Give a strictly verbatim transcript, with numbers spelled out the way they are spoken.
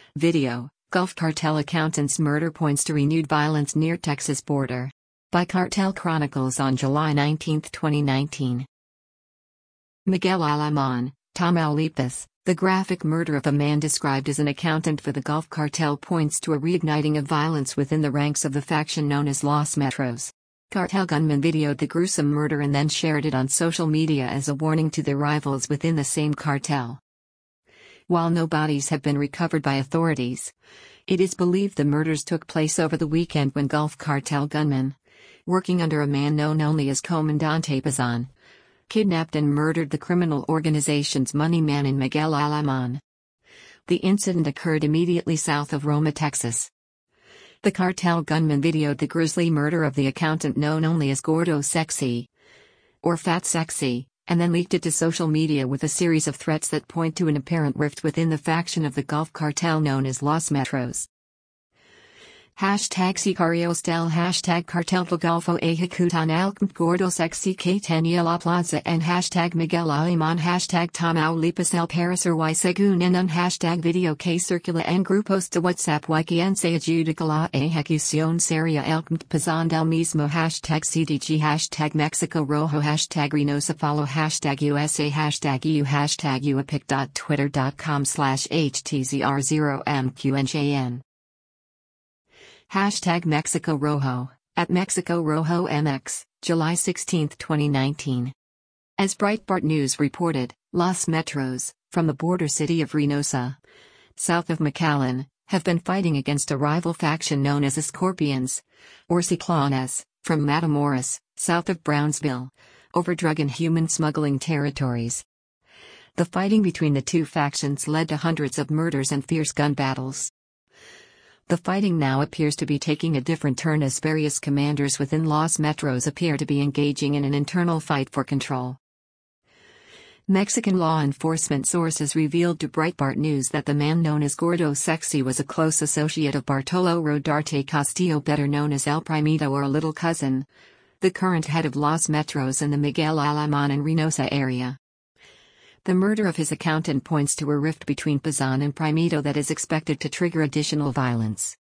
Video: Gulf Cartel accountant's murder points to renewed violence near Texas border. By Cartel Chronicles on July nineteenth, twenty nineteen. Miguel Alemán, Tamaulipas, the graphic murder of a man described as an accountant for the Gulf Cartel points to a reigniting of violence within the ranks of the faction known as Los Metros. Cartel gunmen videoed the gruesome murder and then shared it on social media as a warning to their rivals within the same cartel. While no bodies have been recovered by authorities, it is believed the murders took place over the weekend when Gulf Cartel gunmen, working under a man known only as Comandante Pazan, kidnapped and murdered the criminal organization's money man in Miguel Alemán. The incident occurred immediately south of Roma, Texas. The cartel gunman videoed the grisly murder of the accountant known only as Gordo Sexy, or Fat Sexy, and then leaked it to social media with a series of threats that point to an apparent rift within the faction of the Gulf Cartel known as Los Metros. Hashtag Sicarios del Hashtag Cartel del Golfo Ejecutan al Gordo Sexy que tenía la plaza and Hashtag Miguel Alemán Hashtag Tamaulipas el Parecer y según en un Hashtag video que circula en grupos de WhatsApp y quien se adjudica la ejecución sería el Pazan del mismo Hashtag C D G Hashtag Mexico Rojo Hashtag Reynosa Follow Hashtag U S A Hashtag E U Hashtag uapic.twitter.com slash HTZR0MQNJN Hashtag Mexico Rojo, at Mexico Rojo M X, July sixteenth, twenty nineteen. As Breitbart News reported, Los Metros, from the border city of Reynosa, south of McAllen, have been fighting against a rival faction known as the Scorpions, or Ciclones, from Matamoros, south of Brownsville, over drug and human smuggling territories. The fighting between the two factions led to hundreds of murders and fierce gun battles. The fighting now appears to be taking a different turn as various commanders within Los Metros appear to be engaging in an internal fight for control. Mexican law enforcement sources revealed to Breitbart News that the man known as Gordo Sexy was a close associate of Bartolo Rodarte Castillo, better known as El Primito or Little Cousin, the current head of Los Metros in the Miguel Alemán and Reynosa area. The murder of his accountant points to a rift between Pazan and Primito that is expected to trigger additional violence.